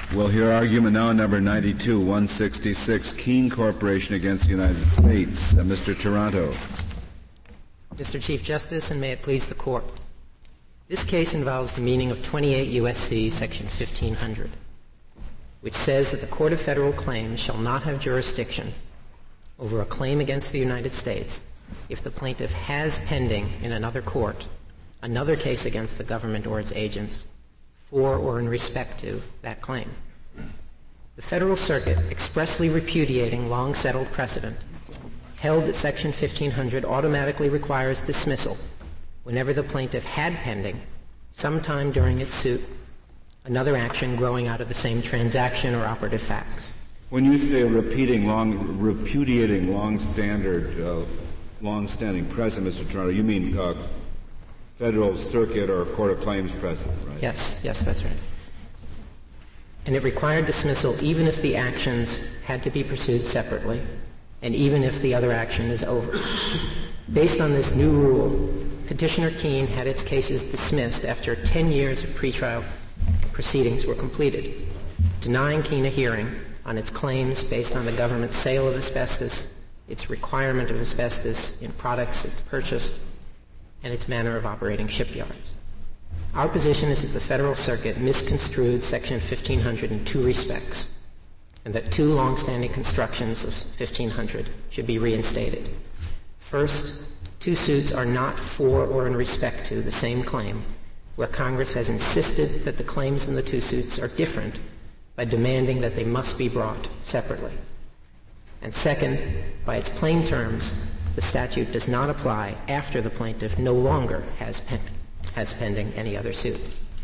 We'll hear argument now number 92-166, Keene Corporation against the United States. Mr. Taranto. Mr. Chief Justice, and may it please the Court. This case involves the meaning of 28 U.S.C. Section 1500, which says that the Court of Federal Claims shall not have jurisdiction over a claim against the United States if the plaintiff has pending in another court another case against the government or its agents for or in respect to that claim. The Federal Circuit, expressly repudiating long-settled precedent, held that Section 1500 automatically requires dismissal whenever the plaintiff had pending, sometime during its suit, another action growing out of the same transaction or operative facts. When you say repudiating long-standing precedent, Mr. Taranto, you mean Federal Circuit or Court of Claims precedent, right? Yes, that's right. And it required dismissal even if the actions had to be pursued separately, and even if the other action is over. Based on this new rule, Petitioner Keene had its cases dismissed after 10 years of pretrial proceedings were completed, denying Keene a hearing on its claims based on the government's sale of asbestos, its requirement of asbestos in products it's purchased, and its manner of operating shipyards. Our position is that the Federal Circuit misconstrued Section 1500 in two respects, and that two long-standing constructions of 1500 should be reinstated. First, two suits are not for or in respect to the same claim, where Congress has insisted that the claims in the two suits are different by demanding that they must be brought separately. And second, by its plain terms, the statute does not apply after the plaintiff no longer has pending any other suit.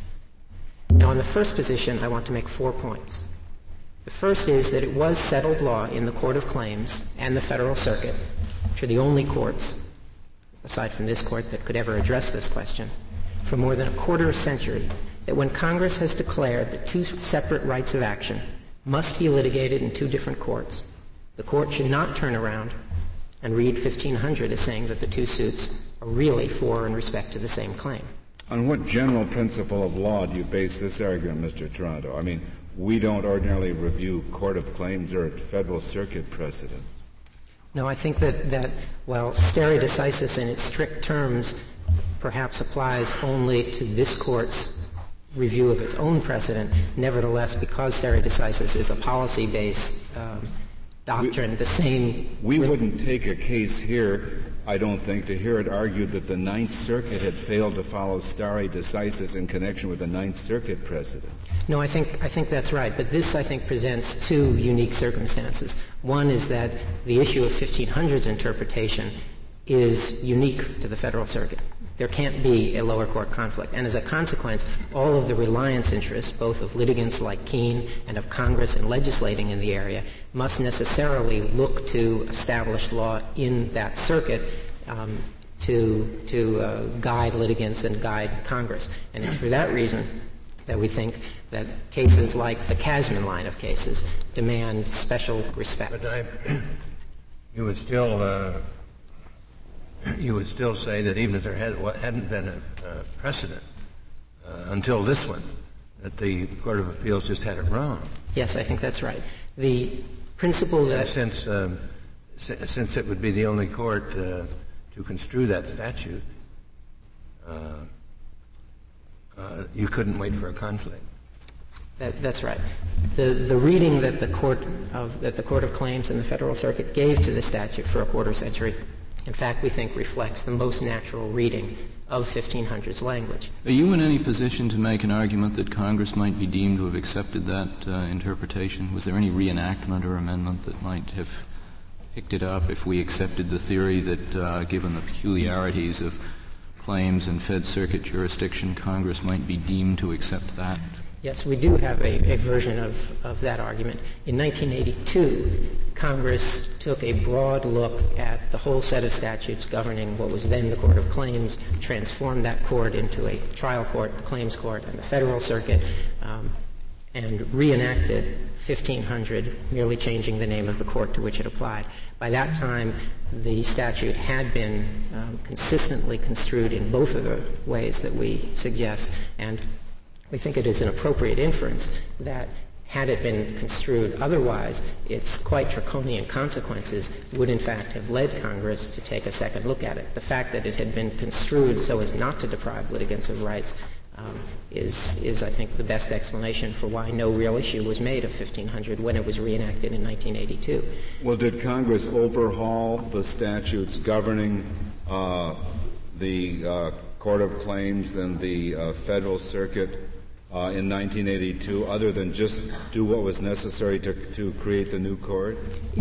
Now, on the first position, I want to make 4 points. The first is that it was settled law in the Court of Claims and the Federal Circuit, which are the only courts, aside from this court, that could ever address this question, for more than a quarter century, that when Congress has declared that two separate rights of action must be litigated in two different courts, the court should not turn around and read 1500 as saying that the two suits are really for or in respect to the same claim. On what general principle of law do you base this argument, Mr. Taranto? I mean, we don't ordinarily review Court of Claims or Federal Circuit precedents. No, I think that while stare decisis in its strict terms perhaps applies only to this Court's review of its own precedent, nevertheless, because stare decisis is a policy-based doctrine, We wouldn't take a case here, I don't think, to hear it argued that the Ninth Circuit had failed to follow stare decisis in connection with the Ninth Circuit precedent. No, I think that's right. But this, I think, presents two unique circumstances. One is that the issue of 1500's interpretation is unique to the Federal Circuit. There can't be a lower court conflict. And as a consequence, all of the reliance interests, both of litigants like Keene and of Congress in legislating in the area, must necessarily look to established law in that circuit to guide litigants and guide Congress. And it's for that reason that we think that cases like the Casman line of cases demand special respect. But you would still say that even if there hadn't been a precedent until this one, that the Court of Appeals just had it wrong. Yes, I think that's right. The principle that since it would be the only court to construe that statute, you couldn't wait for a conflict. That's right. The reading that the Court of Claims and the Federal Circuit gave to the statute for a quarter century, in fact, we think reflects the most natural reading of 1500's language. Are you in any position to make an argument that Congress might be deemed to have accepted that interpretation? Was there any reenactment or amendment that might have picked it up if we accepted the theory that, given the peculiarities of claims in Fed Circuit jurisdiction, Congress might be deemed to accept that? Yes, we do have a version of that argument. In 1982, Congress took a broad look at the whole set of statutes governing what was then the Court of Claims, transformed that court into a trial court, the claims court, and the Federal Circuit, and reenacted 1500, merely changing the name of the court to which it applied. By that time, the statute had been consistently construed in both of the ways that we suggest, and we think it is an appropriate inference that had it been construed otherwise, its quite draconian consequences would in fact have led Congress to take a second look at it. The fact that it had been construed so as not to deprive litigants of rights is, I think, the best explanation for why no real issue was made of 1500 when it was reenacted in 1982. Well, did Congress overhaul the statutes governing the Court of Claims and the Federal Circuit in 1982, other than just do what was necessary to create the new court?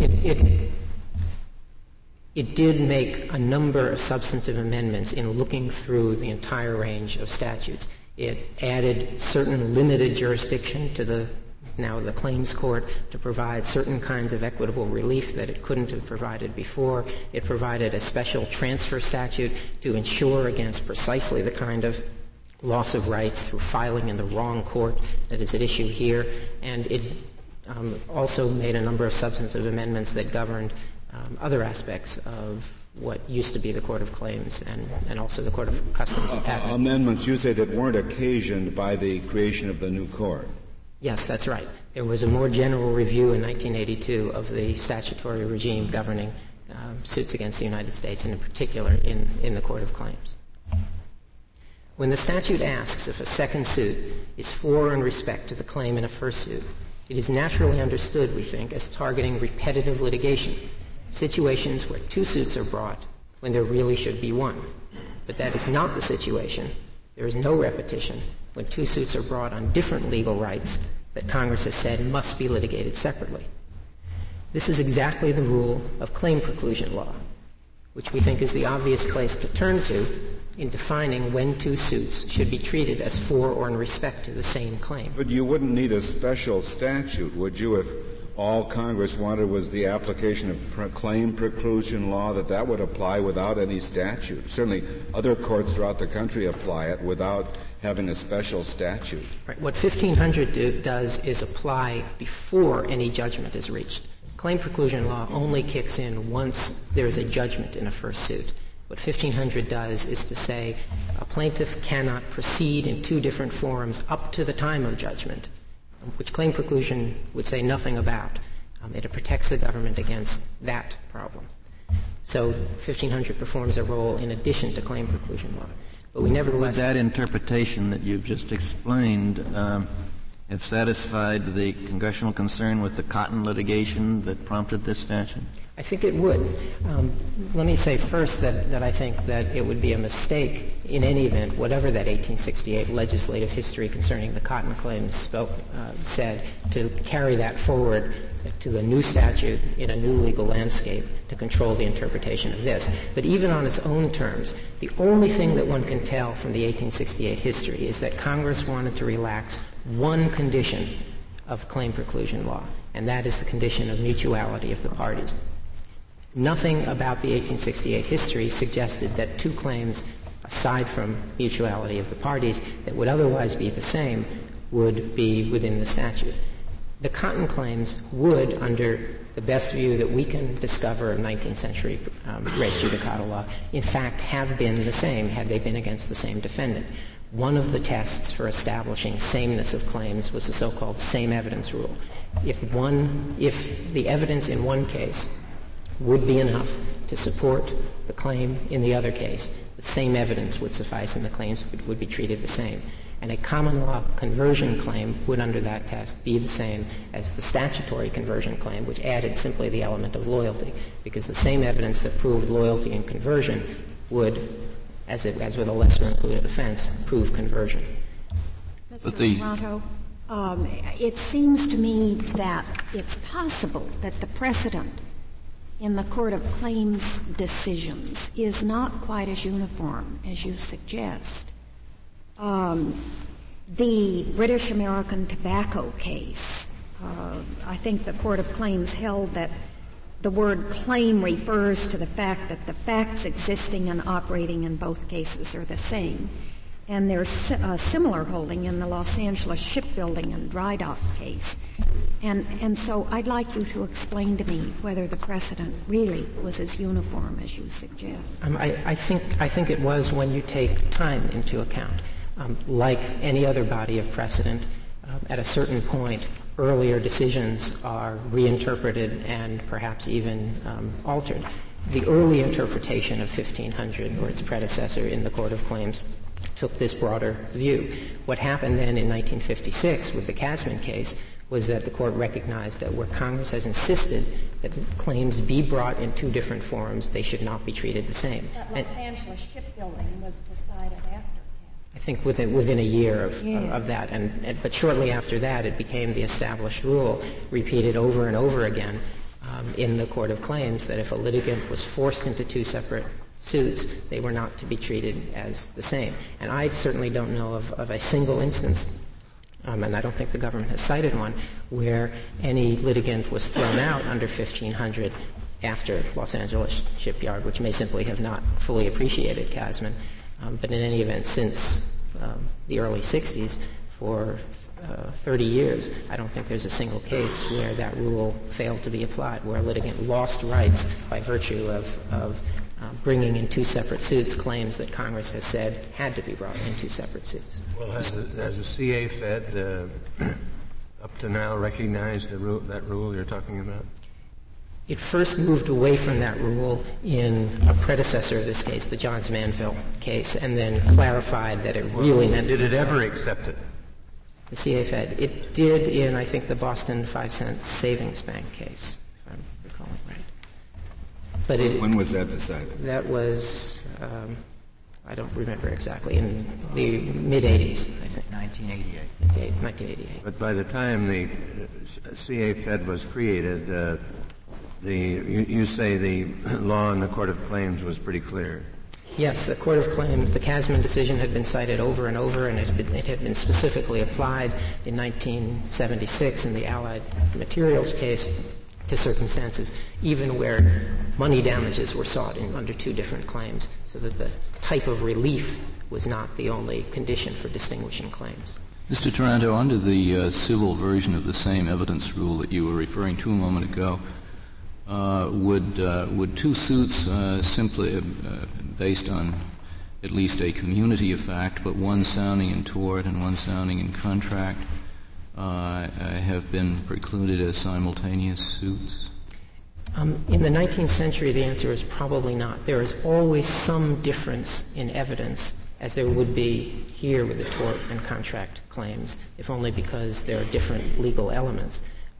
It did make a number of substantive amendments in looking through the entire range of statutes. It added certain limited jurisdiction to the claims court to provide certain kinds of equitable relief that it couldn't have provided before. It provided a special transfer statute to ensure against precisely the kind of loss of rights through filing in the wrong court that is at issue here. And it also made a number of substantive amendments that governed other aspects of what used to be the Court of Claims and also the Court of Customs and Patent. Amendments, you say, that weren't occasioned by the creation of the new court. Yes, that's right. There was a more general review in 1982 of the statutory regime governing suits against the United States, and in particular in the Court of Claims. When the statute asks if a second suit is for and respect to the claim in a first suit, it is naturally understood, we think, as targeting repetitive litigation, situations where two suits are brought when there really should be one. But that is not the situation. There is no repetition when two suits are brought on different legal rights that Congress has said must be litigated separately. This is exactly the rule of claim preclusion law, which we think is the obvious place to turn to in defining when two suits should be treated as for or in respect to the same claim. But you wouldn't need a special statute, would you, if all Congress wanted was the application of claim preclusion law, that would apply without any statute? Certainly other courts throughout the country apply it without having a special statute. Right. What 1500 does is apply before any judgment is reached. Claim preclusion law only kicks in once there is a judgment in a first suit. What 1500 does is to say a plaintiff cannot proceed in two different forums up to the time of judgment, which claim preclusion would say nothing about. It protects the government against that problem. So 1500 performs a role in addition to claim preclusion law. But we nevertheless... Would that interpretation that you've just explained have satisfied the congressional concern with the cotton litigation that prompted this statute? I think it would. Let me say first that I think that it would be a mistake in any event, whatever that 1868 legislative history concerning the cotton claims said, to carry that forward to a new statute in a new legal landscape to control the interpretation of this. But even on its own terms, the only thing that one can tell from the 1868 history is that Congress wanted to relax one condition of claim preclusion law, and that is the condition of mutuality of the parties. Nothing about the 1868 history suggested that two claims, aside from mutuality of the parties, that would otherwise be the same would be within the statute. The cotton claims would, under the best view that we can discover of 19th century res judicata law, in fact have been the same had they been against the same defendant. One of the tests for establishing sameness of claims was the so-called same evidence rule. If the evidence in one case would be enough to support the claim in the other case, the same evidence would suffice and the claims would be treated the same. And a common law conversion claim would, under that test, be the same as the statutory conversion claim, which added simply the element of loyalty, because the same evidence that proved loyalty in conversion would, as with a lesser included offense, prove conversion. Mr. Toronto, it seems to me that it's possible that the precedent in the Court of Claims decisions is not quite as uniform as you suggest. The British American tobacco case, I think the Court of Claims held that the word claim refers to the fact that the facts existing and operating in both cases are the same. And there's a similar holding in the Los Angeles shipbuilding and dry dock case. And so I'd like you to explain to me whether the precedent really was as uniform as you suggest. I think it was when you take time into account. Like any other body of precedent, at a certain point, earlier decisions are reinterpreted and perhaps even altered. The early interpretation of 1500 or its predecessor in the Court of Claims took this broader view. What happened then in 1956 with the Casman case was that the court recognized that where Congress has insisted that claims be brought in two different forms, they should not be treated the same. But Los Angeles shipbuilding was decided after. I think within a year of that, but shortly after that, it became the established rule, repeated over and over again in the Court of Claims, that if a litigant was forced into two separate suits, they were not to be treated as the same. And I certainly don't know of a single instance, and I don't think the government has cited one, where any litigant was thrown out under 1500 after Los Angeles Shipyard, which may simply have not fully appreciated Casman. But in any event, since the early 60s, for 30 years, I don't think there's a single case where that rule failed to be applied, where a litigant lost rights by virtue of bringing in two separate suits claims that Congress has said had to be brought in two separate suits. Well, has the CA Fed up to now recognized that rule you're talking about? It first moved away from that rule in a predecessor of this case, the Johns Manville case, and then clarified that it really meant... Did it ever accept it? The CA Fed. It did in, I think, the Boston 5-cent Savings Bank case, if I'm recalling right. But when was that decided? That was, I don't remember exactly, in the mid-'80s, I think. 1988. But by the time the CA Fed was created, you say the law in the Court of Claims was pretty clear. Yes, the Court of Claims, the Casman decision had been cited over and over, and it had been specifically applied in 1976 in the Allied Materials case to circumstances even where money damages were sought under two different claims, so that the type of relief was not the only condition for distinguishing claims. Mr. Taranto, under the civil version of the same evidence rule that you were referring to a moment ago, would two suits simply based on at least a community of fact, but one sounding in tort and one sounding in contract, have been precluded as simultaneous suits? In the 19th century, the answer is probably not. There is always some difference in evidence, as there would be here with the tort and contract claims, if only because there are different legal elements.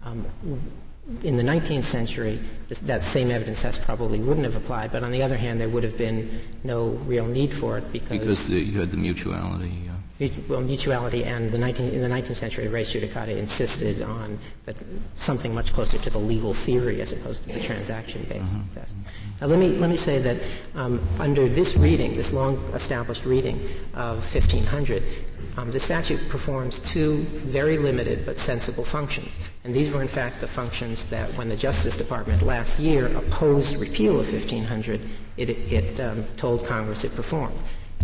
In the 19th century, that same evidence test probably wouldn't have applied, but on the other hand, there would have been no real need for it because you had the mutuality. Well, mutuality and in the 19th century, res judicata insisted on something much closer to the legal theory as opposed to the transaction-based test. Now, let me say that under this reading, this long-established reading of 1500, the statute performs two very limited but sensible functions. And these were, in fact, the functions that when the Justice Department last year opposed repeal of 1500, it told Congress it performed.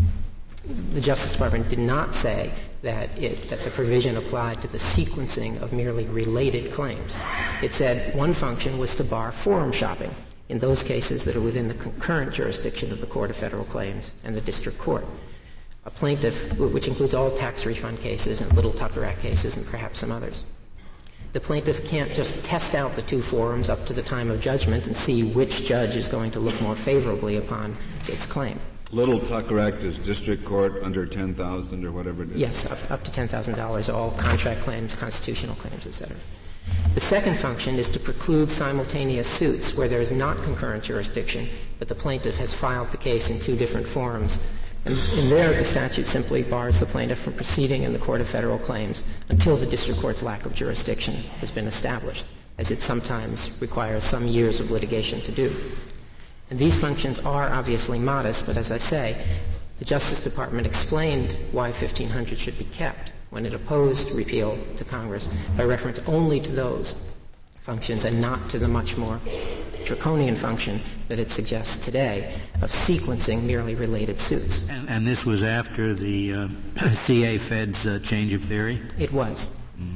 The Justice Department did not say that the provision applied to the sequencing of merely related claims. It said one function was to bar forum shopping in those cases that are within the concurrent jurisdiction of the Court of Federal Claims and the District Court. A plaintiff, which includes all tax refund cases and Little Tucker Act cases and perhaps some others. The plaintiff can't just test out the two forums up to the time of judgment and see which judge is going to look more favorably upon its claim. Little Tucker Act is district court under $10,000 or whatever it is? Yes, up to $10,000, all contract claims, constitutional claims, etc. The second function is to preclude simultaneous suits where there is not concurrent jurisdiction, but the plaintiff has filed the case in two different forums. And in there, the statute simply bars the plaintiff from proceeding in the Court of Federal Claims until the district court's lack of jurisdiction has been established, as it sometimes requires some years of litigation to do. And these functions are obviously modest, but as I say, the Justice Department explained why 1500 should be kept when it opposed repeal to Congress by reference only to those functions and not to the much more draconian function that it suggests today of sequencing merely related suits. And this was after the CA Fed's change of theory? It was.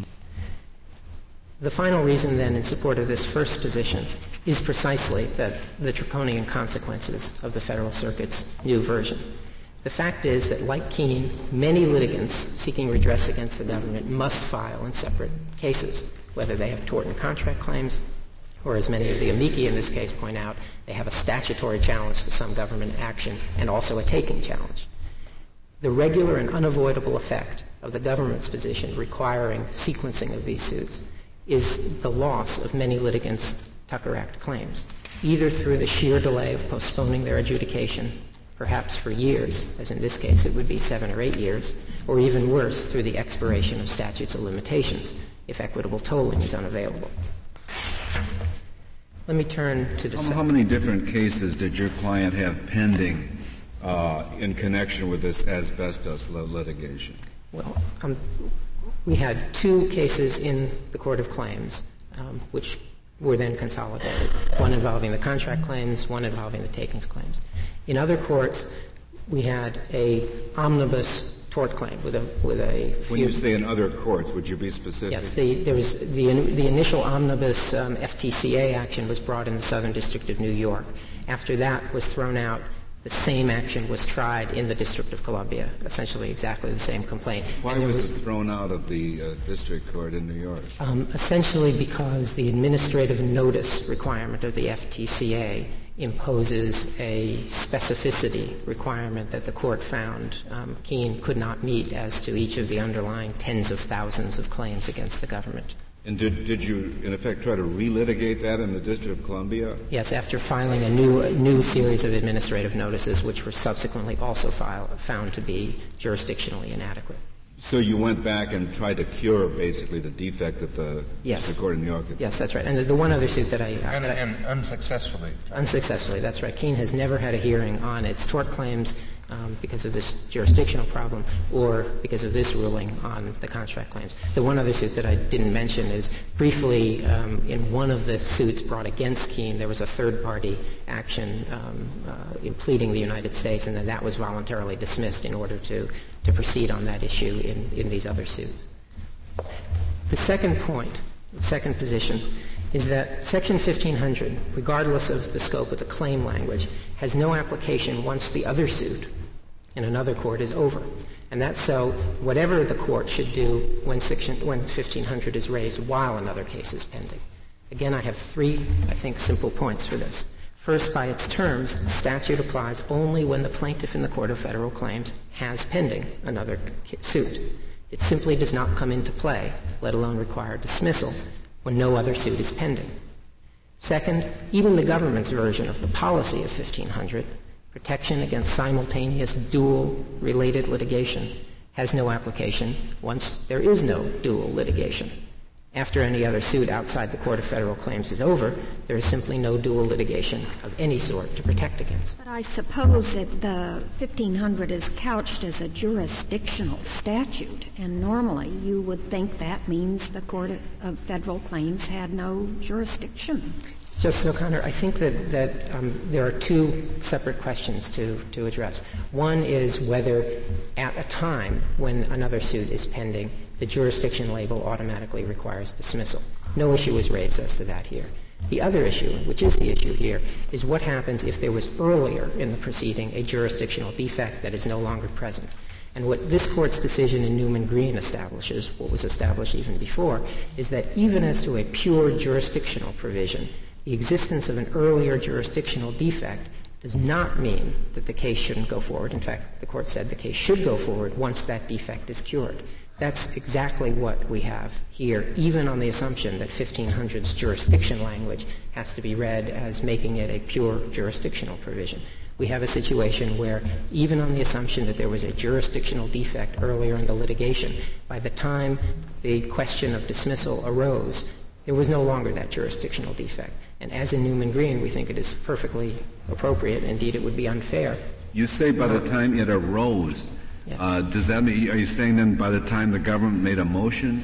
The final reason, then, in support of this first position is precisely that the draconian consequences of the Federal Circuit's new version. The fact is that, like Keene, many litigants seeking redress against the government must file in separate cases. whether they have tort and contract claims, or as many of the amici in this case point out, they have a statutory challenge to some government action and also a taking challenge. The regular and unavoidable effect of the government's position requiring sequencing of these suits is the loss of many litigants' Tucker Act claims, either through the sheer delay of postponing their adjudication, perhaps for years, as in this case it would be 7 or 8 years, or even worse, through the expiration of statutes of limitations, if equitable tolling is unavailable. Let me turn to the How many different cases did your client have pending in connection with this asbestos litigation? Well, we had 2 cases in the Court of Claims, which were then consolidated, one involving the contract claims, one involving the takings claims. In other courts, we had a omnibus tort claim with a When you say in other courts, would you be specific? Yes, there was the initial omnibus FTCA action was brought in the Southern District of New York. After that was thrown out, the same action was tried in the District of Columbia, essentially exactly the same complaint. Why was it thrown out of the district court in New York? Essentially because the administrative notice requirement of the FTCA imposes a specificity requirement that the court found Keene could not meet as to each of the underlying tens of thousands of claims against the government. And did you, in effect, try to relitigate that in the District of Columbia? Yes, after filing a new series of administrative notices, which were subsequently also found to be jurisdictionally inadequate. So you went back and tried to cure, basically, the defect that the District Court in New York had. Yes, that's right. And the one other suit that And unsuccessfully. Unsuccessfully, that's right. Keene has never had a hearing on its tort claims because of this jurisdictional problem or because of this ruling on the contract claims. The one other suit that I didn't mention is briefly in one of the suits brought against Keene, there was a third-party action in pleading the United States, and then that was voluntarily dismissed in order to proceed on that issue in these other suits. The second point, the second position, is that Section 1500, regardless of the scope of the claim language, has no application once the other suit in another court is over. And that's so whatever the court should do when 1500 is raised while another case is pending. Again, I have 3, I think, simple points for this. First, by its terms, the statute applies only when the plaintiff in the Court of Federal Claims has pending another suit. It simply does not come into play, let alone require dismissal, when no other suit is pending. Second, even the government's version of the policy of 1500, protection against simultaneous dual-related litigation, has no application once there is no dual litigation. After any other suit outside the Court of Federal Claims is over, there is simply no dual litigation of any sort to protect against. But I suppose that the 1500 is couched as a jurisdictional statute, and normally you would think that means the Court of Federal Claims had no jurisdiction. Justice O'Connor, I think that there are 2 separate questions to address. One is whether at a time when another suit is pending, the jurisdiction label automatically requires dismissal. No issue is raised as to that here. The other issue, which is the issue here, is what happens if there was earlier in the proceeding a jurisdictional defect that is no longer present. And what this Court's decision in Newman-Green establishes, what was established even before, is that even as to a pure jurisdictional provision, the existence of an earlier jurisdictional defect does not mean that the case shouldn't go forward. In fact, the Court said the case should go forward once that defect is cured. That's exactly what we have here, even on the assumption that 1500's jurisdiction language has to be read as making it a pure jurisdictional provision. We have a situation where, even on the assumption that there was a jurisdictional defect earlier in the litigation, by the time the question of dismissal arose, there was no longer that jurisdictional defect. And as in Newman-Green, we think it is perfectly appropriate. Indeed, it would be unfair. You say by the time it arose. Yeah. Does that mean, are you saying then by the time the government made a motion?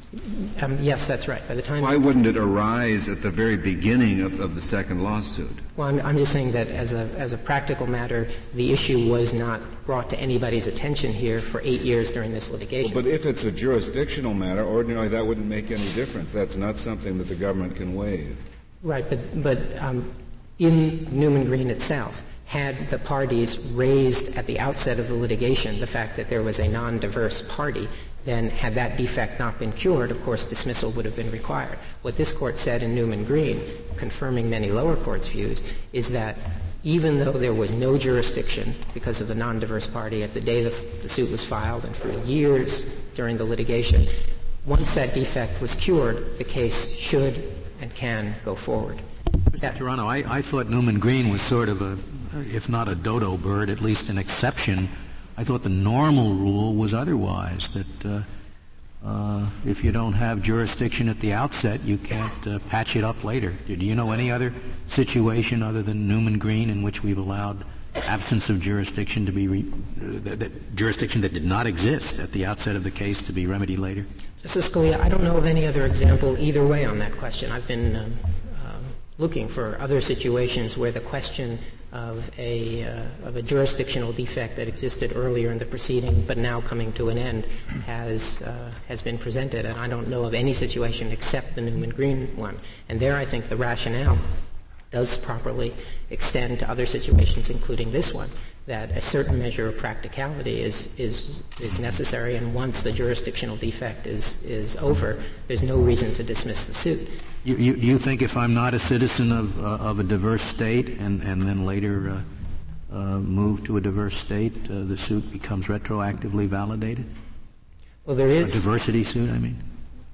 Yes, that's right. By the time. Why wouldn't it arise at the very beginning of the second lawsuit? Well, I'm just saying that as a practical matter, the issue was not brought to anybody's attention here for 8 years during this litigation. Well, but if it's a jurisdictional matter, ordinarily that wouldn't make any difference. That's not something that the government can waive. Right, but in Newman-Green itself, had the parties raised at the outset of the litigation the fact that there was a non-diverse party, then had that defect not been cured, of course, dismissal would have been required. What this Court said in Newman Green, confirming many lower courts' views, is that even though there was no jurisdiction because of the non-diverse party at the day the suit was filed and for years during the litigation, once that defect was cured, the case should and can go forward. Mr. Toronto, I thought Newman Green was sort of if not a dodo bird, at least an exception. I thought the normal rule was otherwise, that if you don't have jurisdiction at the outset, you can't patch it up later. Do you know any other situation other than Newman Green in which we've allowed absence of jurisdiction to be jurisdiction that did not exist at the outset of the case to be remedied later? Justice Scalia, I don't know of any other example either way on that question. I've been looking for other situations where the question of a jurisdictional defect that existed earlier in the proceeding but now coming to an end has been presented, and I don't know of any situation except the Newman Green one. And there I think the rationale does properly extend to other situations, including this one, that a certain measure of practicality is necessary, and once the jurisdictional defect is over, there's no reason to dismiss the suit. You think if I'm not a citizen of a diverse state and then later move to a diverse state, the suit becomes retroactively validated? Well, there is a diversity suit, I mean.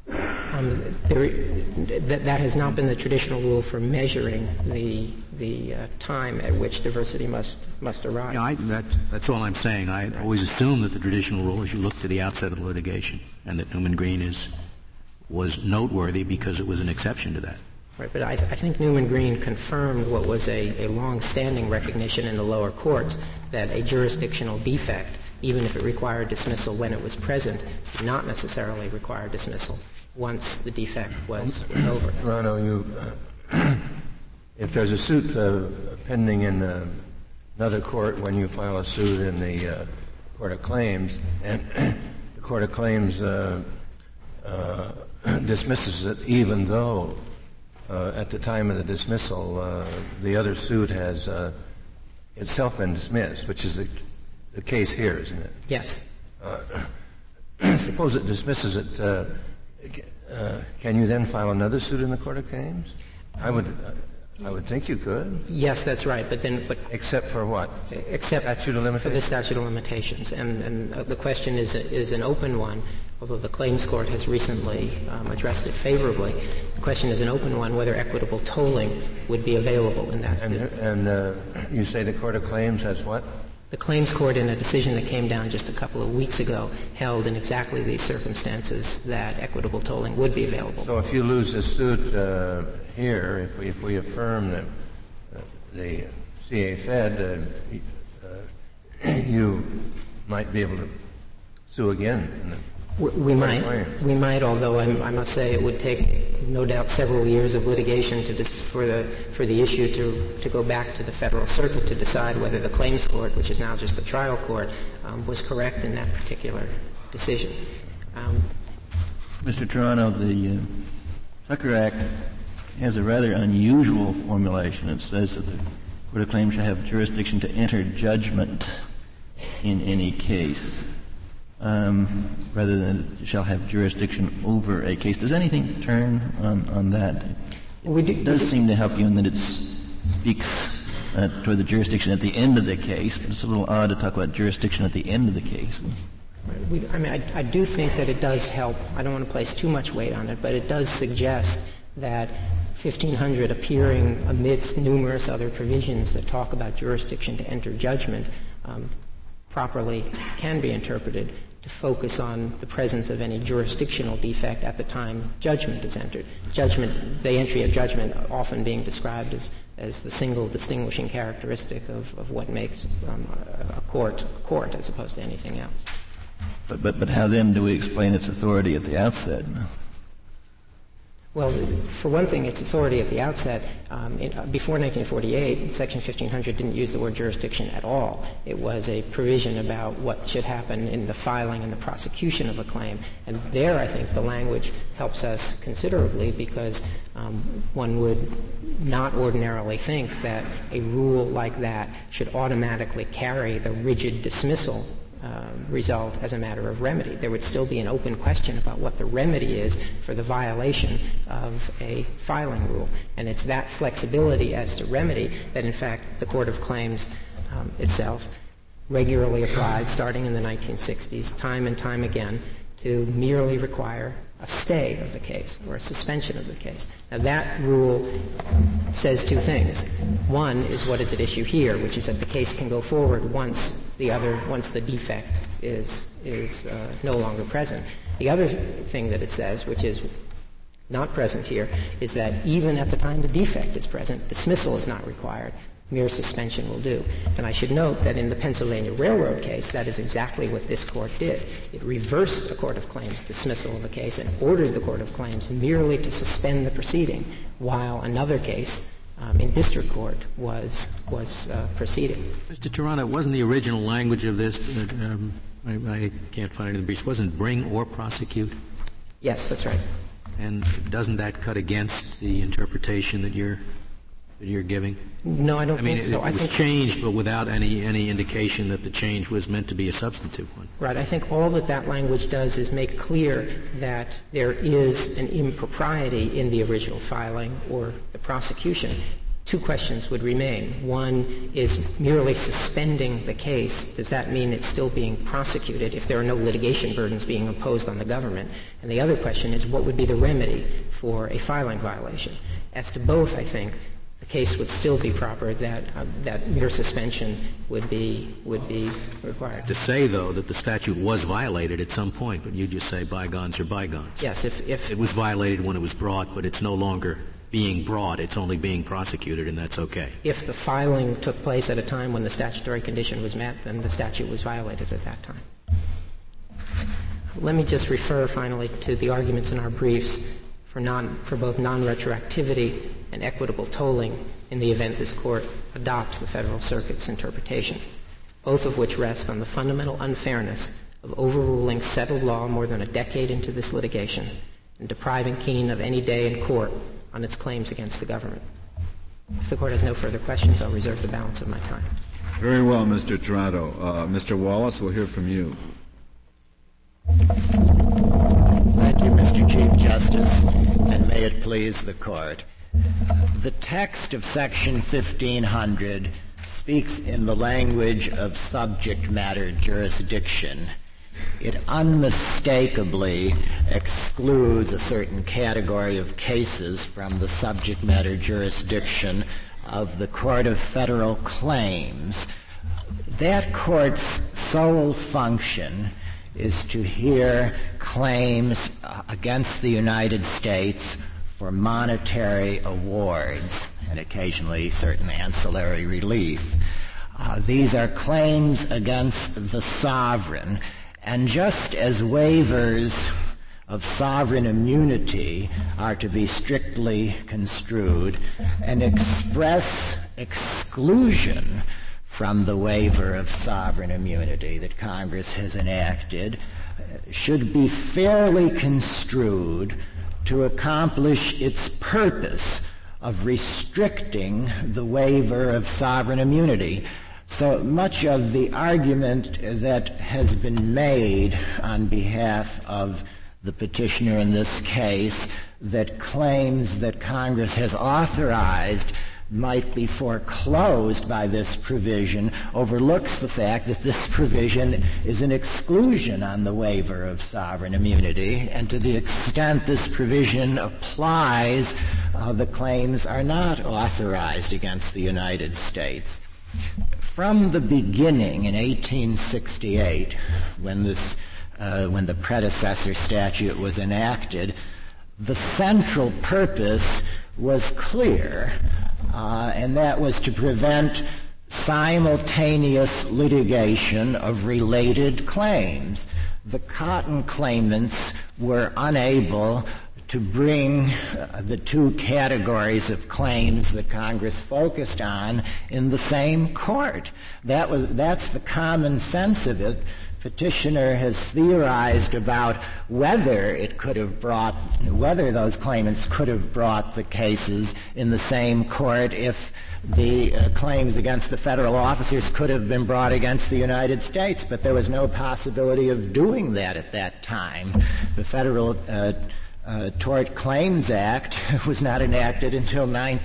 That has not been the traditional rule for measuring the time at which diversity must arise. Yeah, that's all I'm saying. I always assume that the traditional rule is you look to the outset of the litigation, and that Newman Green was noteworthy because it was an exception to that. Right, but I think Newman Green confirmed what was a long-standing recognition in the lower courts, that a jurisdictional defect, even if it required dismissal when it was present, did not necessarily require dismissal once the defect was over. Toronto, if there's a suit pending in another court when you file a suit in the Court of Claims, and the Court of Claims dismisses it even though at the time of the dismissal the other suit has itself been dismissed, which is the case here, isn't it? Yes. Suppose it dismisses it, can you then file another suit in the Court of Claims? I would think you could. Yes, that's right. But except for what? Except statute of limitations? For the statute of limitations, and the question is an open one. Although the Claims Court has recently addressed it favorably, the question is an open one whether equitable tolling would be available in that suit. And you say the Court of Claims has what? The Claims Court, in a decision that came down just a couple of weeks ago, held in exactly these circumstances that equitable tolling would be available. So if you lose a suit here, if we affirm that the CA Fed, you might be able to sue again in the We might, although I must say it would take no doubt several years of litigation for the issue to go back to the Federal Circuit to decide whether the Claims Court, which is now just the trial court, was correct in that particular decision. Mr. Toronto, the Tucker Act has a rather unusual formulation. It says that the Court of Claims shall have jurisdiction to enter judgment in any case, rather than shall have jurisdiction over a case. Does anything turn on that? It does seem to help you in that it speaks toward the jurisdiction at the end of the case, but it's a little odd to talk about jurisdiction at the end of the case. I do think that it does help. I don't want to place too much weight on it, but it does suggest that 1500 appearing amidst numerous other provisions that talk about jurisdiction to enter judgment properly can be interpreted to focus on the presence of any jurisdictional defect at the time judgment is entered. The entry of judgment often being described as the single distinguishing characteristic of what makes a court as opposed to anything else. But how then do we explain its authority at the outset? Well, for one thing, its authority at the outset, before 1948, Section 1500 didn't use the word jurisdiction at all. It was a provision about what should happen in the filing and the prosecution of a claim. And there, I think, the language helps us considerably because one would not ordinarily think that a rule like that should automatically carry the rigid dismissal result as a matter of remedy. There would still be an open question about what the remedy is for the violation of a filing rule. And it's that flexibility as to remedy that, in fact, the Court of Claims itself regularly applied, starting in the 1960s, time and time again, to merely require a stay of the case or a suspension of the case. Now, that rule says two things. One is what is at issue here, which is that the case can go forward once the defect is no longer present. The other thing that it says, which is not present here, is that even at the time the defect is present, dismissal is not required. Mere suspension will do. And I should note that in the Pennsylvania Railroad case, that is exactly what this Court did. It reversed the Court of Claims' dismissal of a case and ordered the Court of Claims merely to suspend the proceeding, while another case in district court was proceeding. Mr. Toronto, wasn't the original language of this, I can't find it in the briefs, wasn't bring or prosecute? Yes, that's right. And doesn't that cut against the interpretation that you're giving? No, I don't think so. It was changed, but without any indication that the change was meant to be a substantive one. Right. I think all that language does is make clear that there is an impropriety in the original filing or the prosecution. Two questions would remain. One is merely suspending the case. Does that mean it's still being prosecuted if there are no litigation burdens being imposed on the government? And the other question is, what would be the remedy for a filing violation? As to both, I think, the case would still be proper, that mere suspension would be required. To say, though, that the statute was violated at some point, but you just say bygones are bygones. Yes, if it was violated when it was brought, but it's no longer being brought, it's only being prosecuted, and that's okay. If the filing took place at a time when the statutory condition was met, then the statute was violated at that time. Let me just refer finally to the arguments in our briefs for both non-retroactivity and equitable tolling in the event this Court adopts the Federal Circuit's interpretation, both of which rest on the fundamental unfairness of overruling settled law more than a decade into this litigation and depriving Keene of any day in court on its claims against the government. If the Court has no further questions, I'll reserve the balance of my time. Very well, Mr. Toronto. Mr. Wallace, we'll hear from you. Thank you, Mr. Chief Justice, and may it please the Court. The text of Section 1500 speaks in the language of subject matter jurisdiction. It unmistakably excludes a certain category of cases from the subject matter jurisdiction of the Court of Federal Claims. That court's sole function is to hear claims against the United States for monetary awards and occasionally certain ancillary relief. These are claims against the sovereign, and just as waivers of sovereign immunity are to be strictly construed, an express exclusion from the waiver of sovereign immunity that Congress has enacted should be fairly construed to accomplish its purpose of restricting the waiver of sovereign immunity. So much of the argument that has been made on behalf of the petitioner in this case that claims that Congress has authorized might be foreclosed by this provision overlooks the fact that this provision is an exclusion on the waiver of sovereign immunity, and to the extent this provision applies, the claims are not authorized against the United States. From the beginning in 1868, when the predecessor statute was enacted, the central purpose was clear, and that was to prevent simultaneous litigation of related claims. The cotton claimants were unable to bring the two categories of claims that Congress focused on in the same court. That's the common sense of it. Petitioner has theorized about whether those claimants could have brought the cases in the same court if the claims against the federal officers could have been brought against the United States, but there was no possibility of doing that at that time. The Federal Tort Claims Act was not enacted until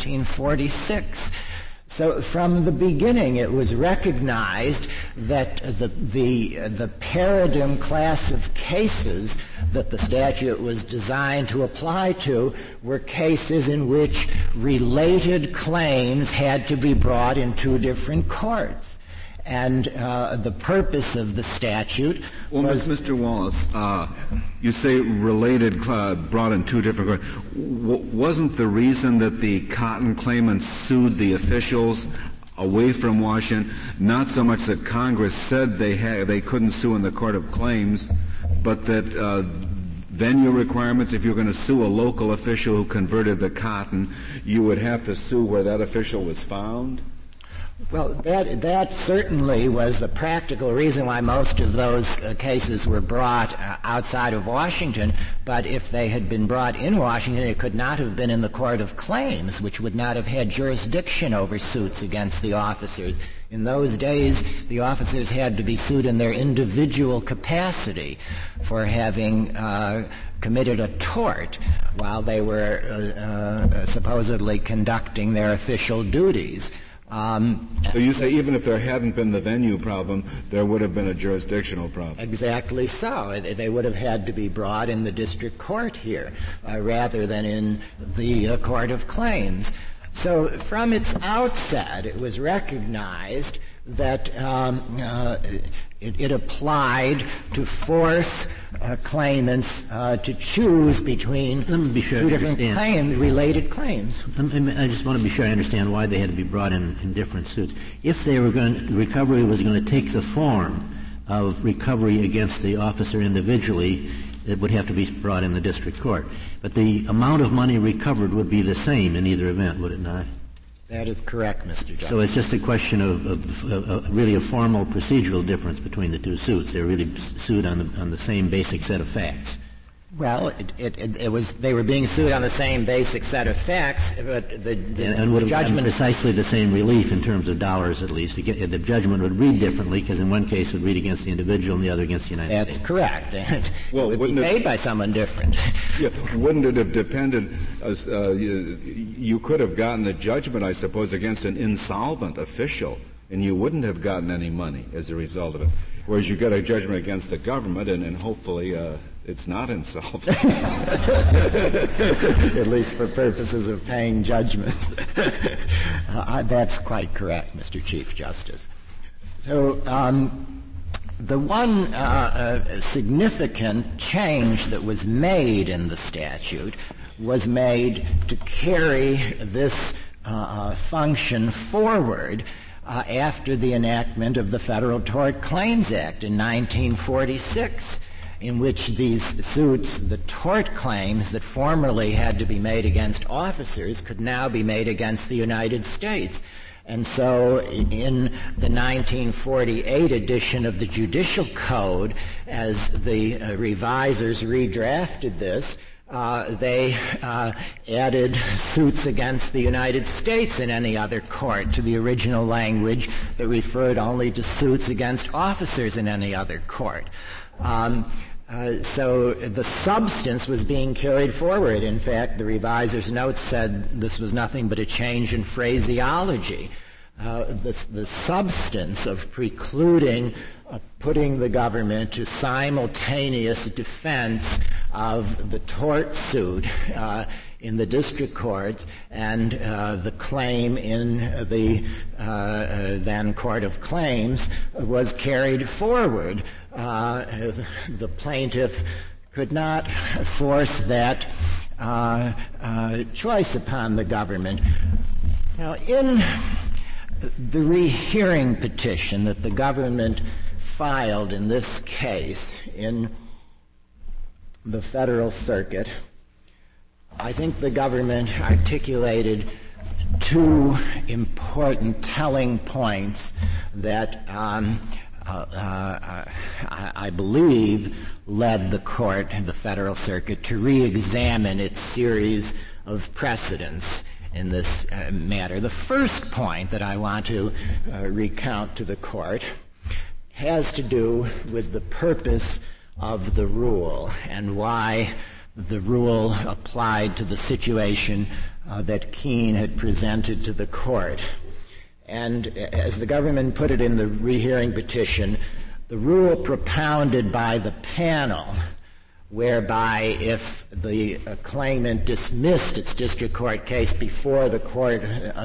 1946. So from the beginning, it was recognized that the paradigm class of cases that the statute was designed to apply to were cases in which related claims had to be brought in two different courts. And the purpose of the statute was... Well, Mr. Wallace, you say related brought in two different courts. Wasn't the reason that the Cotton claimants sued the officials away from Washington not so much that Congress said they couldn't sue in the Court of Claims, but that venue requirements, if you're going to sue a local official who converted the Cotton, you would have to sue where that official was found? Well, that certainly was the practical reason why most of those cases were brought outside of Washington, but if they had been brought in Washington, it could not have been in the Court of Claims, which would not have had jurisdiction over suits against the officers. In those days, the officers had to be sued in their individual capacity for having committed a tort while they were supposedly conducting their official duties. So you say even if there hadn't been the venue problem, there would have been a jurisdictional problem? Exactly so. They would have had to be brought in the district court here rather than in the Court of Claims. So from its outset, it was recognized that it applied to force claimants to choose between two different related claims. I just want to be sure I understand why they had to be brought in different suits. If they were recovery was going to take the form of recovery against the officer individually, it would have to be brought in the district court. But the amount of money recovered would be the same in either event, would it not? That is correct, Mr. Justice. So it's just a question of really a formal procedural difference between the two suits. They're really sued on the same basic set of facts. Well, it was they were being sued on the same basic set of facts, but the judgment precisely the same relief in terms of dollars, at least. The judgment would read differently because in one case it would read against the individual and the other against the United States. That's correct. And it would be paid by someone different. Yeah, wouldn't it have depended? You could have gotten a judgment, I suppose, against an insolvent official, and you wouldn't have gotten any money as a result of it. Whereas you get a judgment against the government, and hopefully it's not insolvent. At least for purposes of paying judgments. That's quite correct, Mr. Chief Justice. So the one significant change that was made in the statute was made to carry this function forward after the enactment of the Federal Tort Claims Act in 1946, in which these suits, the tort claims that formerly had to be made against officers, could now be made against the United States. And so in the 1948 edition of the Judicial Code, as the revisers redrafted this, they added suits against the United States in any other court to the original language that referred only to suits against officers in any other court. So the substance was being carried forward. In fact, the reviser's notes said this was nothing but a change in phraseology. The substance of precluding putting the government to simultaneous defense of the tort suit in the district courts and the claim in the then Court of Claims was carried forward. The plaintiff could not force that choice upon the government. Now, in the rehearing petition that the government filed in this case in the Federal Circuit, I think the government articulated two important telling points that I believe led the court, the Federal Circuit, to re-examine its series of precedents in this matter. The first point that I want to recount to the court has to do with the purpose of the rule and why the rule applied to the situation that Keene had presented to the court. And as the government put it in the rehearing petition, the rule propounded by the panel, whereby if the claimant dismissed its district court case before the Court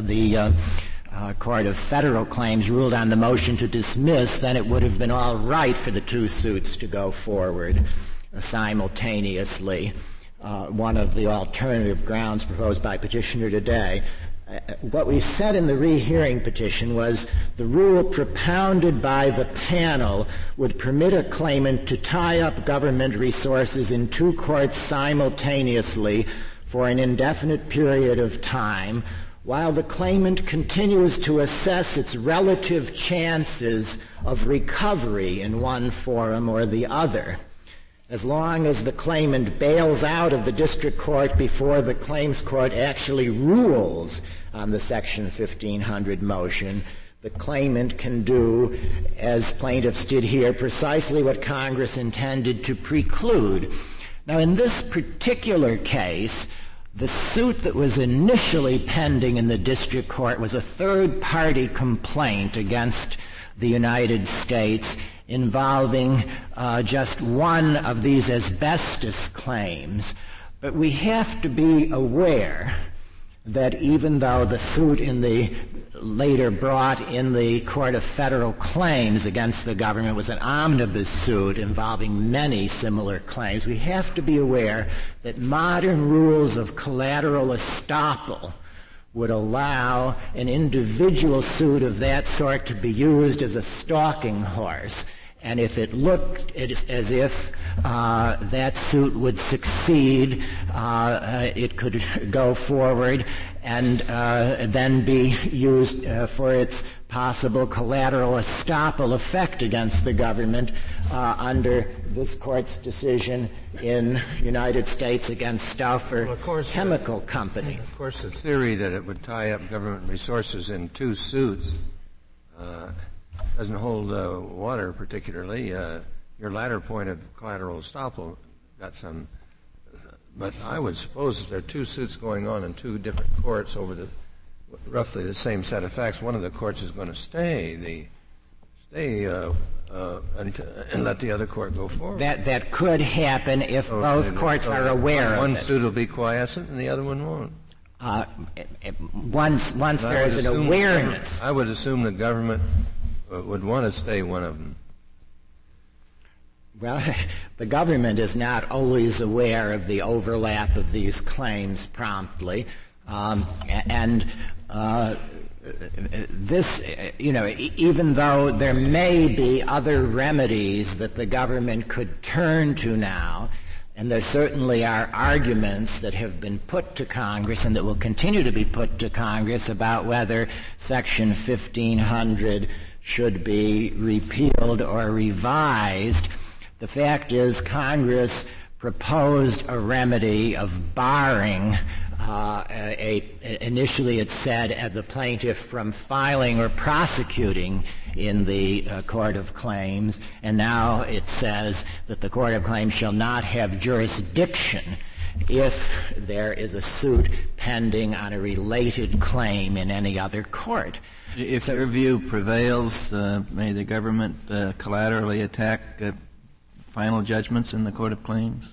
of Federal Claims ruled on the motion to dismiss, then it would have been all right for the two suits to go forward simultaneously, one of the alternative grounds proposed by petitioner today. What we said in the rehearing petition was the rule propounded by the panel would permit a claimant to tie up government resources in two courts simultaneously for an indefinite period of time, while the claimant continues to assess its relative chances of recovery in one forum or the other. As long as the claimant bails out of the district court before the claims court actually rules on the Section 1500 motion, the claimant can do, as plaintiffs did here, precisely what Congress intended to preclude. Now, in this particular case, the suit that was initially pending in the district court was a third-party complaint against the United States involving just one of these asbestos claims. But we have to be aware that even though the suit later brought in the Court of Federal Claims against the government was an omnibus suit involving many similar claims, we have to be aware that modern rules of collateral estoppel would allow an individual suit of that sort to be used as a stalking horse. And if it looked as if that suit would succeed, it could go forward and then be used for its possible collateral estoppel effect against the government under this court's decision in United States against Stauffer Chemical Company. Of course, the theory that it would tie up government resources in two suits doesn't hold water particularly. Your latter point of collateral estoppel got some, but I would suppose if there are two suits going on in two different courts over roughly the same set of facts, one of the courts is going to stay and let the other court go forward. That could happen if both courts are aware of it. One suit will be quiescent and the other one won't. Once there is an awareness. I would assume the government would want to stay one of them. Well, the government is not always aware of the overlap of these claims promptly, this, even though there may be other remedies that the government could turn to now, and there certainly are arguments that have been put to Congress and that will continue to be put to Congress about whether Section 1500 should be repealed or revised. The fact is Congress proposed a remedy of barring initially it said at the plaintiff from filing or prosecuting in the Court of Claims, and now it says that the Court of Claims shall not have jurisdiction if there is a suit pending on a related claim in any other court. If your view prevails, may the government collaterally attack final judgments in the Court of Claims?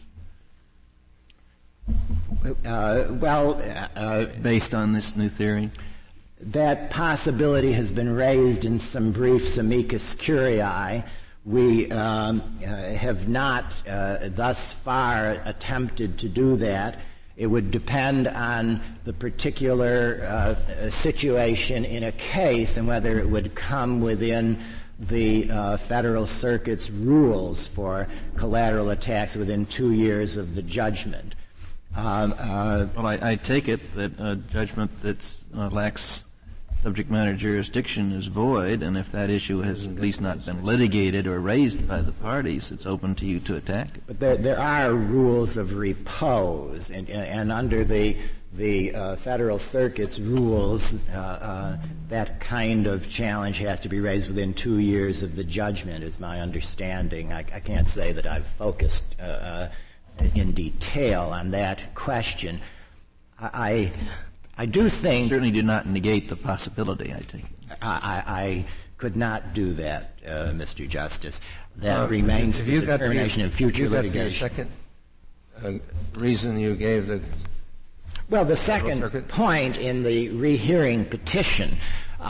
Based on this new theory? That possibility has been raised in some briefs amicus curiae. We have not thus far attempted to do that. It would depend on the particular situation in a case and whether it would come within the Federal Circuit's rules for collateral attacks within 2 years of the judgment. Well, I take it that a judgment that lacks subject matter jurisdiction is void, and if that issue has at least not been litigated or raised by the parties, it's open to you to attack it. But there are rules of repose, and under the Federal Circuit's rules, that kind of challenge has to be raised within 2 years of the judgment, is my understanding. I can't say that I've focused in detail on that question. I do think... Certainly do not negate the possibility, I think. I could not do that, Mr. Justice. That remains the determination of future litigation. The second reason you gave the... Well, the second point in the rehearing petition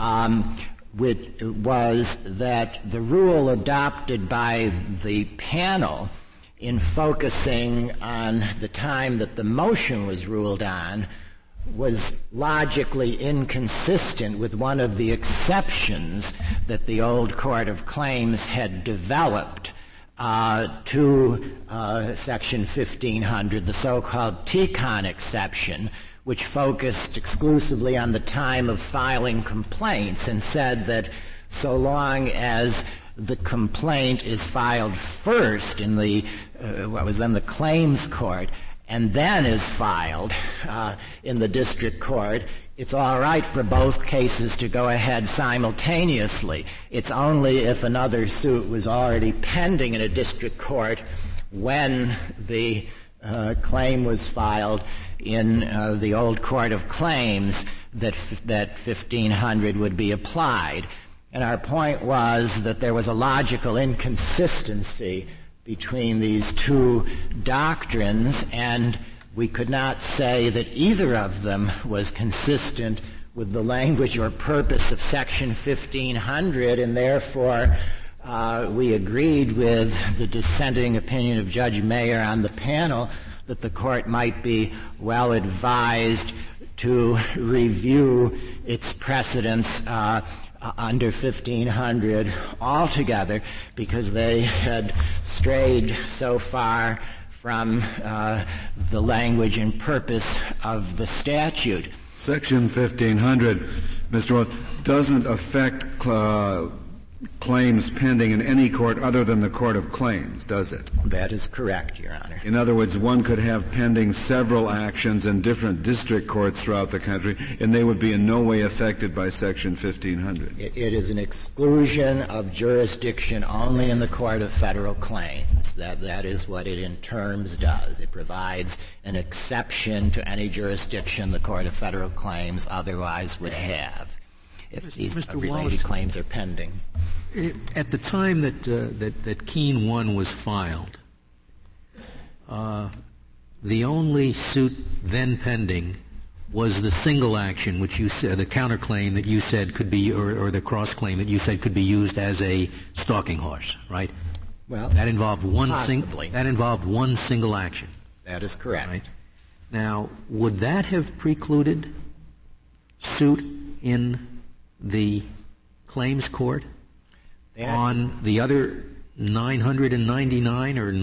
was that the rule adopted by the panel in focusing on the time that the motion was ruled on was logically inconsistent with one of the exceptions that the old Court of Claims had developed to Section 1500, the so-called TCON exception, which focused exclusively on the time of filing complaints and said that so long as the complaint is filed first in the what was then the claims court and then is filed in the district court, it's all right for both cases to go ahead simultaneously. It's only if another suit was already pending in a district court when the claim was filed in the old Court of Claims that 1500 would be applied. And our point was that there was a logical inconsistency between these two doctrines, and we could not say that either of them was consistent with the language or purpose of Section 1500, and therefore we agreed with the dissenting opinion of Judge Mayer on the panel that the court might be well advised to review its precedents under 1500 altogether, because they had strayed so far from the language and purpose of the statute. Section 1500, Mr. Roth, doesn't affect claims pending in any court other than the Court of Claims, does it? That is correct, Your Honor. In other words, one could have pending several actions in different district courts throughout the country, and they would be in no way affected by Section 1500. It is an exclusion of jurisdiction only in the Court of Federal Claims. That is what it in terms does. It provides an exception to any jurisdiction the Court of Federal Claims otherwise would have if these related Wallace, claims are pending. At the time that Keene 1 was filed, the only suit then pending was the single action, which you said, the counterclaim that you said could be, or the cross claim that you said could be used as a stalking horse, right? Well, that involved one single action. That is correct. Right? Now, would that have precluded suit in the claims court on the other 999 or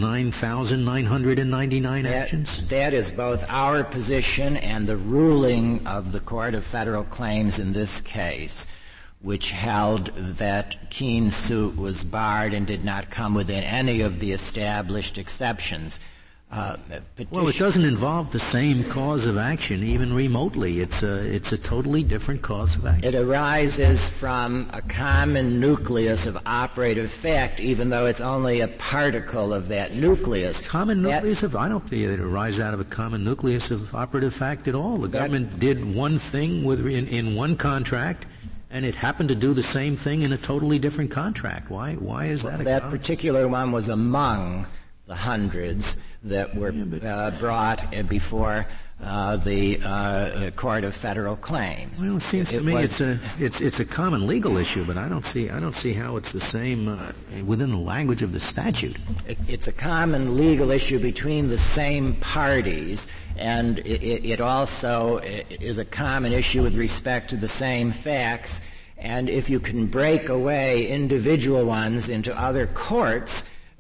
9,999 actions? That is both our position and the ruling of the Court of Federal Claims in this case, which held that Keene's suit was barred and did not come within any of the established exceptions. Well, it doesn't involve the same cause of action, even remotely. It's a totally different cause of action. It arises from a common nucleus of operative fact, even though it's only a particle of that nucleus. Common nucleus of? I don't think it arises out of a common nucleus of operative fact at all. The government did one thing in one contract, and it happened to do the same thing in a totally different contract. Why is that? That particular one was among the hundreds that were brought before the Court of Federal Claims. Well, it seems to me it's a common legal issue, but I don't see how it's the same within the language of the statute. It's a common legal issue between the same parties, and it also is a common issue with respect to the same facts. And if you can break away individual ones into other courts,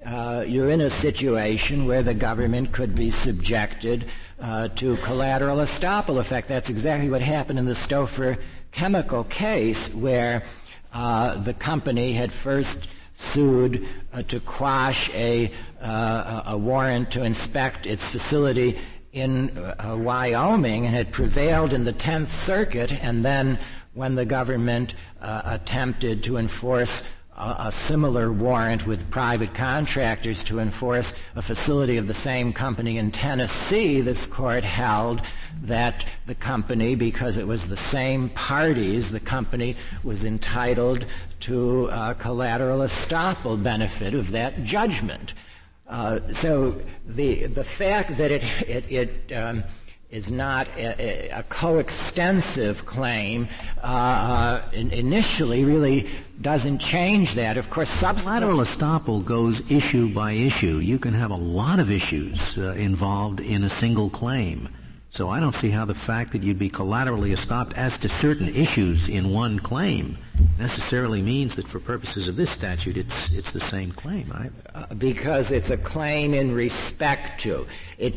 you're in a situation where the government could be subjected to collateral estoppel effect. That's exactly what happened in the Stouffer Chemical case, where the company had first sued to quash a warrant to inspect its facility in Wyoming, and had prevailed in the 10th Circuit, and then when the government attempted to enforce a similar warrant with private contractors to enforce a facility of the same company in Tennessee, this court held that the company, because it was the same parties, the company was entitled to collateral estoppel benefit of that judgment. So the fact that it is not a coextensive claim initially really doesn't change that. Of course, collateral estoppel goes issue by issue. You can have a lot of issues involved in a single claim. So I don't see how the fact that you'd be collaterally estopped as to certain issues in one claim necessarily means that for purposes of this statute it's the same claim. Because it's a claim in respect to.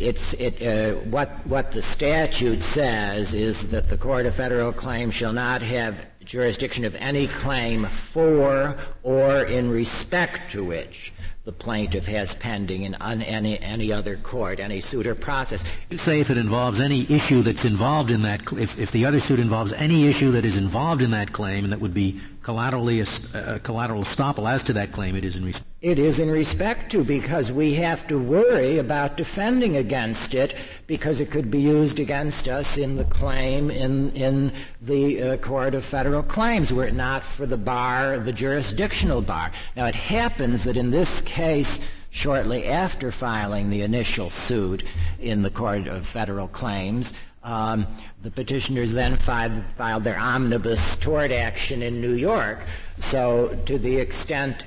What the statute says is that the Court of Federal Claims shall not have jurisdiction of any claim for or in respect to which the plaintiff has pending in any other court, any suit or process. You say if it involves any issue that's involved in that, if the other suit involves any issue that is involved in that claim and that would be collateral estoppel as to that claim, it is in respect. It is in respect to, because we have to worry about defending against it, because it could be used against us in the claim in the Court of Federal Claims, were it not for the bar, the jurisdictional bar. Now, it happens that in this case, shortly after filing the initial suit in the Court of Federal Claims, the petitioners then filed their omnibus tort action in New York. So, to the extent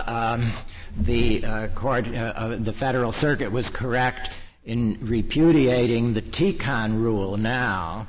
the Federal Circuit was correct in repudiating the TCON rule now,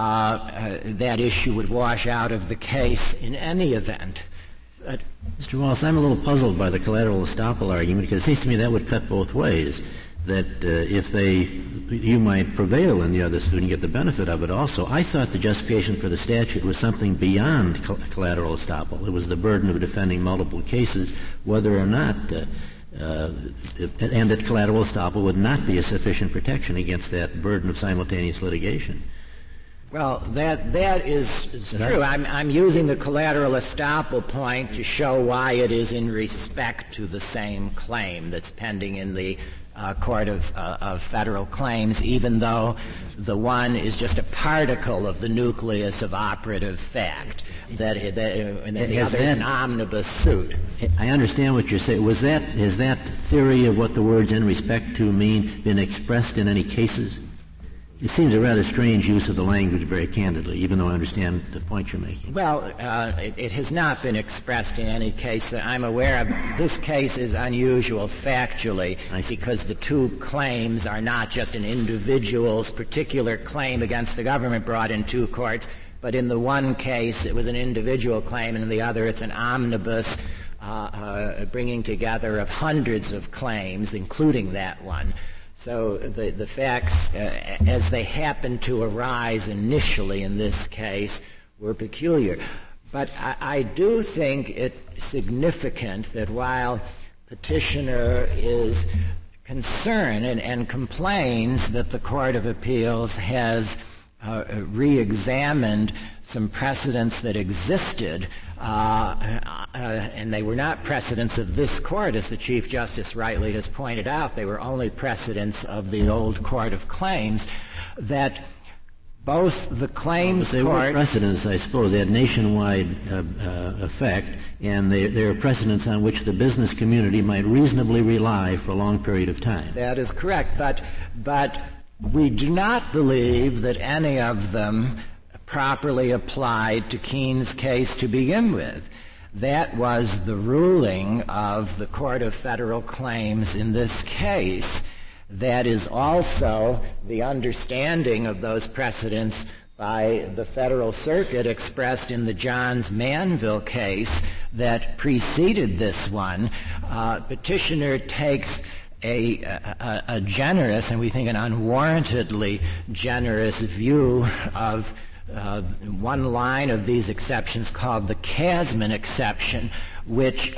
that issue would wash out of the case in any event. Mr. Wallace, I'm a little puzzled by the collateral estoppel argument, because it seems to me that would cut both ways. That if you might prevail in the other suit and get the benefit of it also. I thought the justification for the statute was something beyond collateral estoppel. It was the burden of defending multiple cases, whether or not, and that collateral estoppel would not be a sufficient protection against that burden of simultaneous litigation. Well, that is true. I'm using the collateral estoppel point to show why it is in respect to the same claim that's pending in the Court of Federal Claims, even though the one is just a particle of the nucleus of operative fact, that the other is an omnibus suit. I understand what you're saying. Has that theory of what the words "in respect to" mean been expressed in any cases? It seems a rather strange use of the language, very candidly, even though I understand the point you're making. Well, it has not been expressed in any case that I'm aware of. This case is unusual factually because the two claims are not just an individual's particular claim against the government brought in two courts, but in the one case it was an individual claim, and in the other it's an omnibus bringing together of hundreds of claims, including that one. So the facts, as they happened to arise initially in this case, were peculiar. But I do think it significant that while petitioner is concerned and complains that the Court of Appeals has re-examined some precedents that existed, and they were not precedents of this court, as the Chief Justice rightly has pointed out. They were only precedents of the old Court of Claims, that both the claims they court... were precedents, I suppose. They had nationwide effect, and they are precedents on which the business community might reasonably rely for a long period of time. That is correct, but we do not believe that any of them properly applied to Keene's case to begin with. That was the ruling of the Court of Federal Claims in this case. That is also the understanding of those precedents by the Federal Circuit expressed in the Johns Manville case that preceded this one. Petitioner takes a generous, and we think an unwarrantedly generous view of one line of these exceptions called the Casman exception, which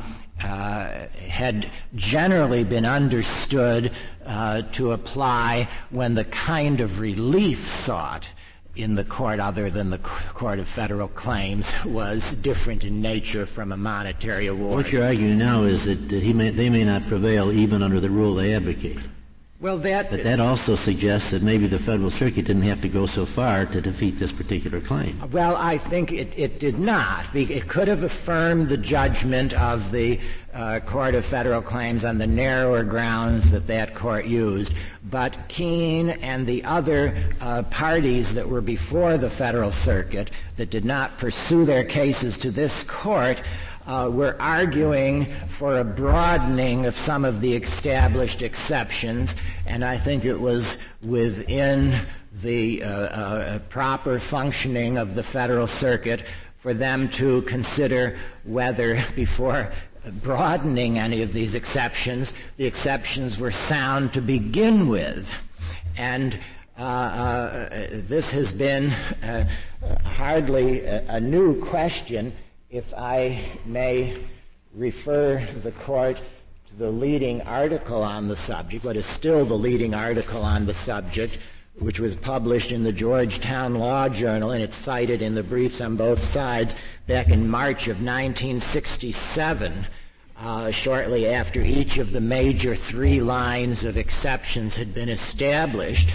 had generally been understood to apply when the kind of relief sought in the court other than the Court of Federal Claims was different in nature from a monetary award. What you're arguing now is that they may not prevail even under the rule they advocate. Well, but that also suggests that maybe the Federal Circuit didn't have to go so far to defeat this particular claim. Well, I think it did not. It could have affirmed the judgment of the Court of Federal Claims on the narrower grounds that court used. But Keene and the other parties that were before the Federal Circuit that did not pursue their cases to this court were arguing for a broadening of some of the established exceptions, and I think it was within the proper functioning of the Federal Circuit for them to consider whether, before broadening any of these exceptions, the exceptions were sound to begin with. And this has been hardly a new question. If I may refer the court to the leading article on the subject, what is still the leading article on the subject, which was published in the Georgetown Law Journal, and it's cited in the briefs on both sides, back in March of 1967, shortly after each of the major 3 lines of exceptions had been established.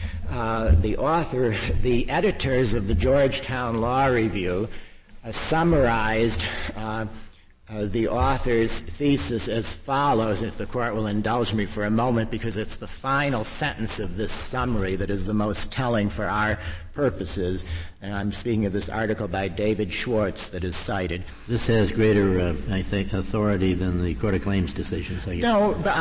The editors of the Georgetown Law Review summarized the author's thesis as follows, if the court will indulge me for a moment, because it's the final sentence of this summary that is the most telling for our purposes. And I'm speaking of this article by David Schwartz that is cited. This has greater, I think, authority than the Court of Claims decisions, I guess. No, but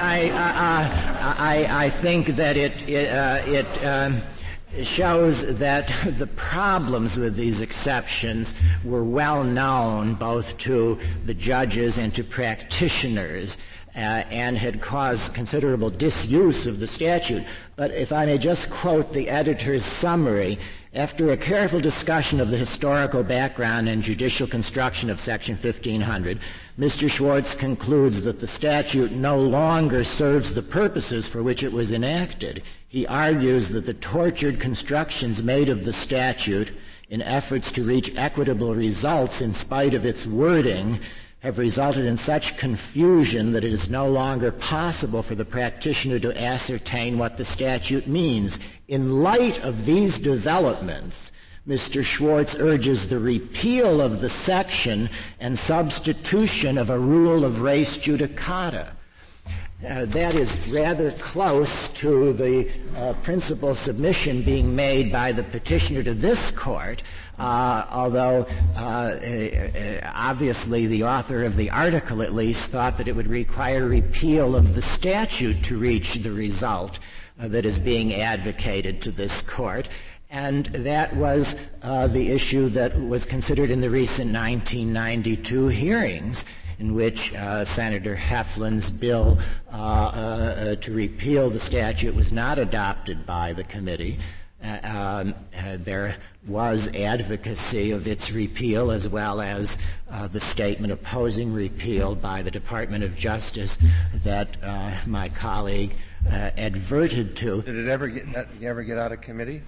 I think that it shows that the problems with these exceptions were well known both to the judges and to practitioners, and had caused considerable disuse of the statute. But if I may just quote the editor's summary, after a careful discussion of the historical background and judicial construction of Section 1500, Mr. Schwartz concludes that the statute no longer serves the purposes for which it was enacted. He argues that the tortured constructions made of the statute in efforts to reach equitable results in spite of its wording have resulted in such confusion that it is no longer possible for the practitioner to ascertain what the statute means. In light of these developments, Mr. Schwartz urges the repeal of the section and substitution of a rule of res judicata. That is rather close to the principal submission being made by the petitioner to this court, although obviously the author of the article at least thought that it would require repeal of the statute to reach the result that is being advocated to this court. And that was the issue that was considered in the recent 1992 hearings, in which Senator Heflin's bill to repeal the statute was not adopted by the committee. There was advocacy of its repeal, as well as the statement opposing repeal by the Department of Justice that my colleague adverted to. Did it ever get out of committee?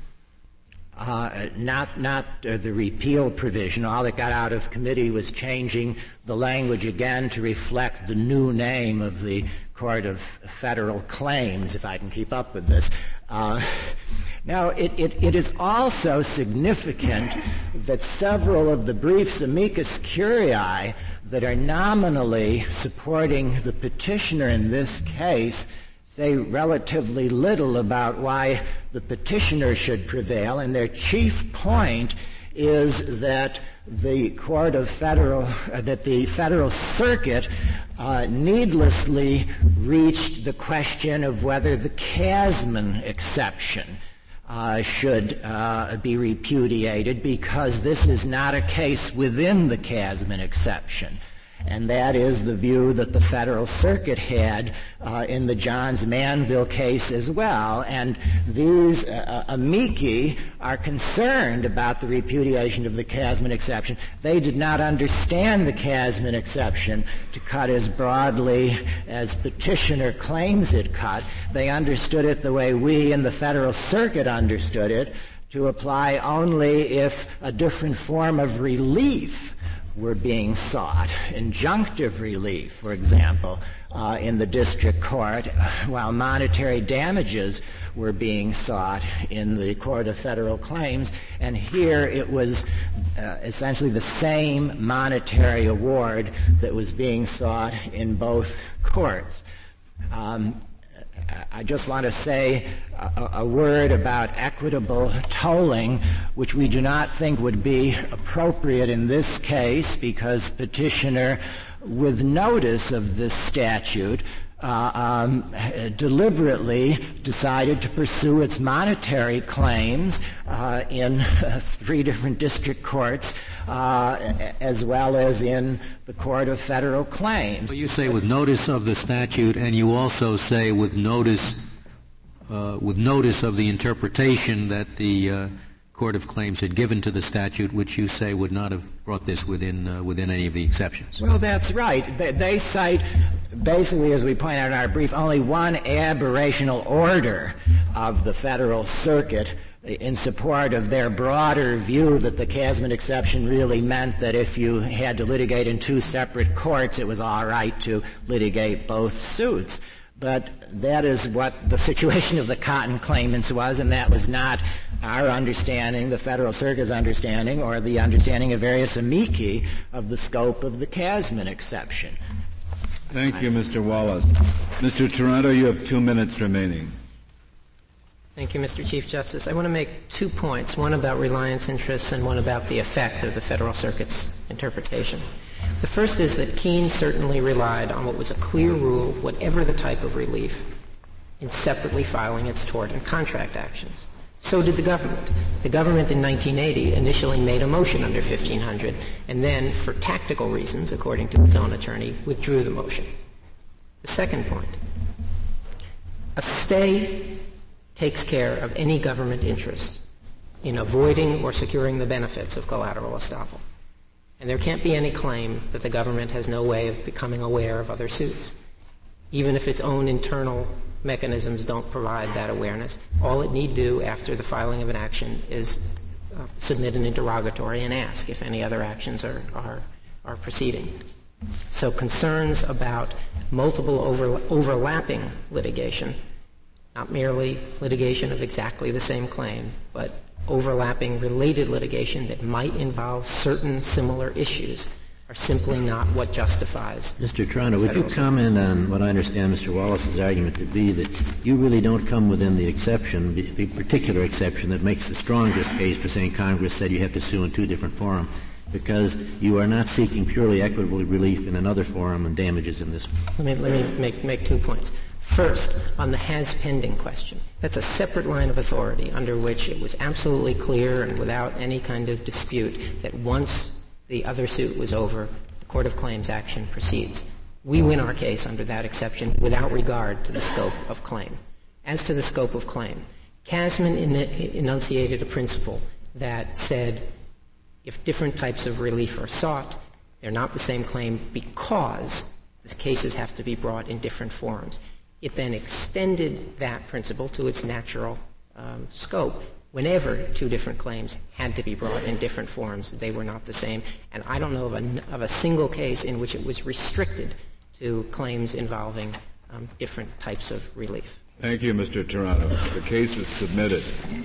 Not the repeal provision. All that got out of committee was changing the language again to reflect the new name of the Court of Federal Claims, if I can keep up with this. Now, it is also significant that several of the briefs amicus curiae that are nominally supporting the petitioner in this case say relatively little about why the petitioner should prevail, and their chief point is that the Federal Circuit needlessly reached the question of whether the Casman exception should be repudiated because this is not a case within the Casman exception. And that is the view that the Federal Circuit had in the Johns Manville case as well. And these amici are concerned about the repudiation of the Casman exception. They did not understand the Casman exception to cut as broadly as petitioner claims it cut. They understood it the way we in the Federal Circuit understood it, to apply only if a different form of relief were being sought. Injunctive relief, for example, in the district court, while monetary damages were being sought in the Court of Federal Claims. And here it was essentially the same monetary award that was being sought in both courts. I just want to say a word about equitable tolling, which we do not think would be appropriate in this case because petitioner, with notice of this statute, deliberately decided to pursue its monetary claims in 3 different district courts, as well as in the Court of Federal Claims. Well, you say with notice of the statute, and you also say with notice of the interpretation that the Court of Claims had given to the statute, which you say would not have brought this within any of the exceptions. Well, that's right. They cite, basically, as we point out in our brief, only one aberrational order of the Federal Circuit in support of their broader view that the Casman exception really meant that if you had to litigate in 2 separate courts, it was all right to litigate both suits. But that is what the situation of the cotton claimants was, and that was not our understanding, the Federal Circuit's understanding, or the understanding of various amici of the scope of the Casman exception. Thank you, Mr. Wallace. Mr. Toronto, you have 2 minutes remaining. Thank you, Mr. Chief Justice. I want to make 2 points, one about reliance interests and one about the effect of the Federal Circuit's interpretation. The first is that Keene certainly relied on what was a clear rule, whatever the type of relief, in separately filing its tort and contract actions. So did the government. The government in 1980 initially made a motion under 1500 and then, for tactical reasons, according to its own attorney, withdrew the motion. The second point, a stay takes care of any government interest in avoiding or securing the benefits of collateral estoppel. And there can't be any claim that the government has no way of becoming aware of other suits. Even if its own internal mechanisms don't provide that awareness, all it need do after the filing of an action is submit an interrogatory and ask if any other actions are proceeding. So concerns about multiple overlapping litigation, not merely litigation of exactly the same claim, but overlapping related litigation that might involve certain similar issues, are simply not what justifies. Mr. Toronto, would you comment on what I understand Mr. Wallace's argument to be, that you really don't come within the exception, the particular exception that makes the strongest case for saying Congress said you have to sue in 2 different forums, because you are not seeking purely equitable relief in another forum and damages in this one? Let me make 2 points. First, on the has-pending question, that's a separate line of authority under which it was absolutely clear and without any kind of dispute that once the other suit was over, the Court of Claims action proceeds. We win our case under that exception without regard to the scope of claim. As to the scope of claim, Casman enunciated a principle that said if different types of relief are sought, they're not the same claim because the cases have to be brought in different forums. It then extended that principle to its natural scope. Whenever 2 different claims had to be brought in different forms, they were not the same. And I don't know of a single case in which it was restricted to claims involving different types of relief. Thank you, Mr. Toronto. The case is submitted.